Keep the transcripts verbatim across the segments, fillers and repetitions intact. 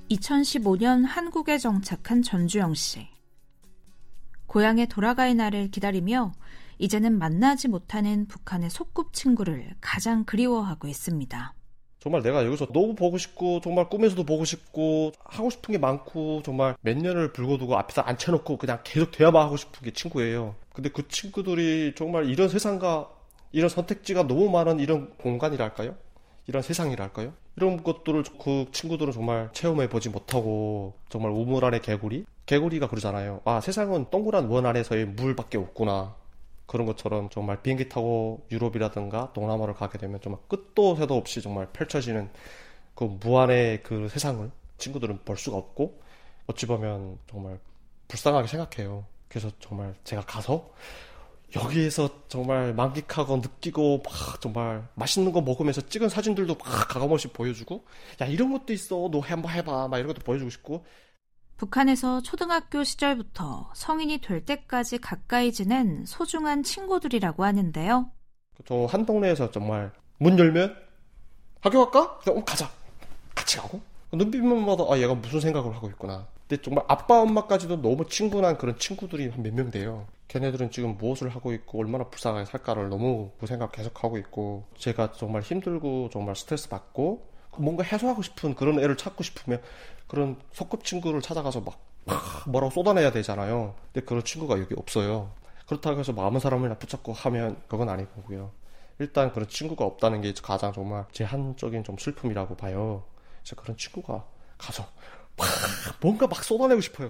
이천십오 년 한국에 정착한 전주영 씨. 고향에 돌아갈 날을 기다리며 이제는 만나지 못하는 북한의 소꿉친구를 가장 그리워하고 있습니다. 정말 내가 여기서 너무 보고 싶고 정말 꿈에서도 보고 싶고 하고 싶은 게 많고 정말 몇 년을 불거두고 앞에서 앉혀놓고 그냥 계속 대화만 하고 싶은 게 친구예요. 근데 그 친구들이 정말 이런 세상과 이런 선택지가 너무 많은 이런 공간이랄까요? 이런 세상이랄까요? 이런 것들을 그 친구들은 정말 체험해보지 못하고 정말 우물 안의 개구리? 개구리가 그러잖아요. 아, 세상은 동그란 원 안에서의 물밖에 없구나. 그런 것처럼 정말 비행기 타고 유럽이라든가 동남아를 가게 되면 정말 끝도 새도 없이 정말 펼쳐지는 그 무한의 그 세상을 친구들은 볼 수가 없고 어찌 보면 정말 불쌍하게 생각해요. 그래서 정말 제가 가서 여기에서 정말 만끽하고 느끼고 막 정말 맛있는 거 먹으면서 찍은 사진들도 막 가감없이 보여주고 야 이런 것도 있어 너 한번 해봐 막 이런 것도 보여주고 싶고. 북한에서 초등학교 시절부터 성인이 될 때까지 가까이 지낸 소중한 친구들이라고 하는데요. 저 한 동네에서 정말 문 열면 학교 갈까? 그냥 어, 가자. 같이 가고 눈빛만 봐도 아 얘가 무슨 생각을 하고 있구나. 근데 정말 아빠 엄마까지도 너무 친근한 그런 친구들이 한 몇 명 돼요. 걔네들은 지금 무엇을 하고 있고 얼마나 불쌍하게 살까를 너무 그 생각 계속 하고 있고 제가 정말 힘들고 정말 스트레스 받고 뭔가 해소하고 싶은 그런 애를 찾고 싶으면 그런 소꿉친구를 찾아가서 막, 막 뭐라고 쏟아내야 되잖아요. 근데 그런 친구가 여기 없어요. 그렇다고 해서 마음의 사람을 붙잡고 하면 그건 아니고요. 일단 그런 친구가 없다는 게 가장 정말 제한적인 좀 슬픔이라고 봐요. 그래서 그런 친구가 가서 막 뭔가 막 쏟아내고 싶어요.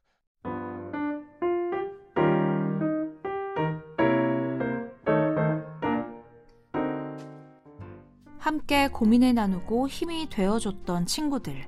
함께 고민을 나누고 힘이 되어줬던 친구들.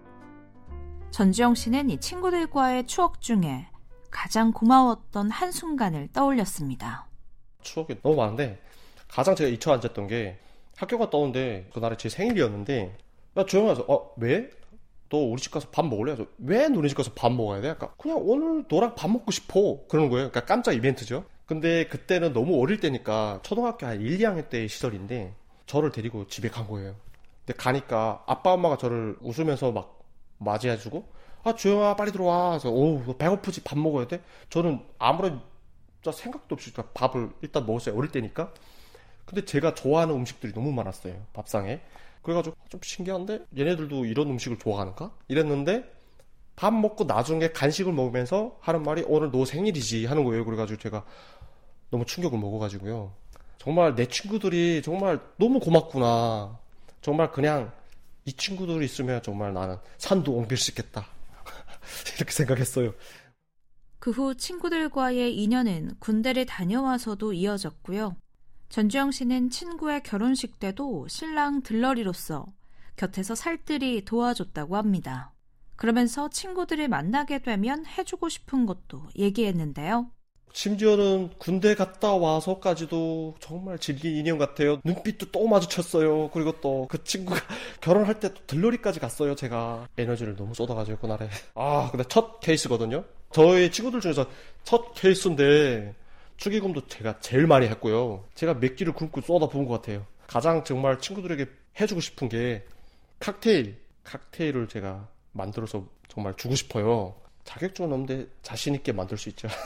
전주영 씨는 이 친구들과의 추억 중에 가장 고마웠던 한순간을 떠올렸습니다. 추억이 너무 많은데 가장 제가 잊혀앉았던 게 학교 갔다 오는데 그날이 제 생일이었는데 야 조용하서 어 왜? 너 우리 집 가서 밥 먹을래? 그래서 왜 너네 집 가서 밥 먹어야 돼? 약간 그냥 오늘 너랑 밥 먹고 싶어 그러는 거예요. 그러니까 깜짝 이벤트죠. 근데 그때는 너무 어릴 때니까 초등학교 한 일, 이 학년 때의 시절인데 저를 데리고 집에 간 거예요. 근데 가니까 아빠 엄마가 저를 웃으면서 막 맞이해주고 아 주영아 빨리 들어와. 그래서 오 너 배고프지 밥 먹어야 돼? 저는 아무런 생각도 없이 밥을 일단 먹었어요. 어릴 때니까. 근데 제가 좋아하는 음식들이 너무 많았어요. 밥상에. 그래가지고 좀 신기한데 얘네들도 이런 음식을 좋아하는가? 이랬는데 밥 먹고 나중에 간식을 먹으면서 하는 말이 오늘 너 생일이지 하는 거예요. 그래가지고 제가 너무 충격을 먹어가지고요. 정말 내 친구들이 정말 너무 고맙구나. 정말 그냥 이 친구들이 있으면 정말 나는 산도 옮길 수 있겠다. 이렇게 생각했어요. 그 후 친구들과의 인연은 군대를 다녀와서도 이어졌고요. 전주영 씨는 친구의 결혼식 때도 신랑 들러리로서 곁에서 살뜰히 도와줬다고 합니다. 그러면서 친구들을 만나게 되면 해주고 싶은 것도 얘기했는데요. 심지어는 군대 갔다 와서까지도 정말 질긴 인연 같아요. 눈빛도 또 마주쳤어요. 그리고 또 그 친구가 결혼할 때 또 들러리까지 갔어요. 제가 에너지를 너무 쏟아가지고 그날에. 아 근데 첫 케이스거든요. 저희 친구들 중에서 첫 케이스인데 축의금도 제가 제일 많이 했고요. 제가 몇 끼를 굶고 쏟아부은 것 같아요. 가장 정말 친구들에게 해주고 싶은 게 칵테일. 칵테일을 제가 만들어서 정말 주고 싶어요. 자격증은 없는데 자신 있게 만들 수 있죠.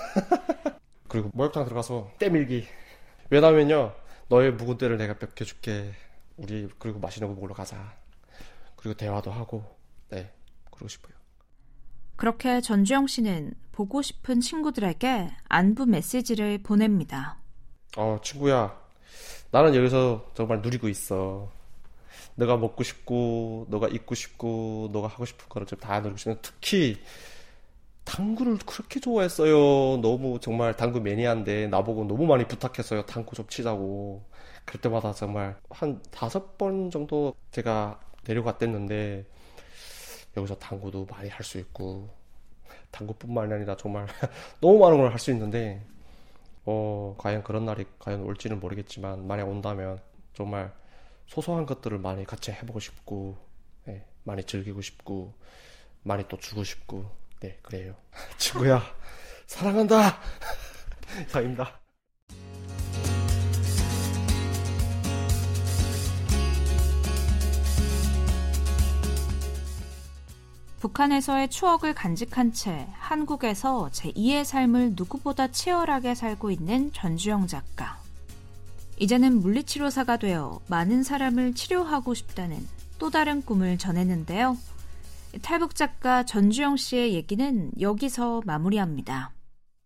그리고 목욕탕 들어가서 때밀기. 왜냐면요 너의 묵은 때를 내가 뺏겨줄게. 우리 그리고 맛있는 거 먹으러 가자. 그리고 대화도 하고 네 그러고 싶어요. 그렇게 전주영 씨는 보고 싶은 친구들에게 안부 메시지를 보냅니다. 어 친구야 나는 여기서 정말 누리고 있어. 너가 먹고 싶고 너가 입고 싶고 너가 하고 싶은 거를 좀 다 누리고 싶어. 특히 당구를 그렇게 좋아했어요. 너무 정말 당구 매니아인데 나보고 너무 많이 부탁했어요. 당구 좀 치자고. 그럴 때마다 정말 한 다섯 번 정도 제가 내려갔댔는데 여기서 당구도 많이 할 수 있고 당구뿐만 아니라 정말 너무 많은 걸 할 수 있는데 어 과연 그런 날이 과연 올지는 모르겠지만 만약 온다면 정말 소소한 것들을 많이 같이 해보고 싶고 네, 많이 즐기고 싶고 많이 또 주고 싶고 네, 그래요. 친구야, 사랑한다. 이상입니다. 북한에서의 추억을 간직한 채 한국에서 제이의 삶을 누구보다 치열하게 살고 있는 전주영 작가. 이제는 물리치료사가 되어 많은 사람을 치료하고 싶다는 또 다른 꿈을 전했는데요. 탈북 작가 전주영 씨의 얘기는 여기서 마무리합니다.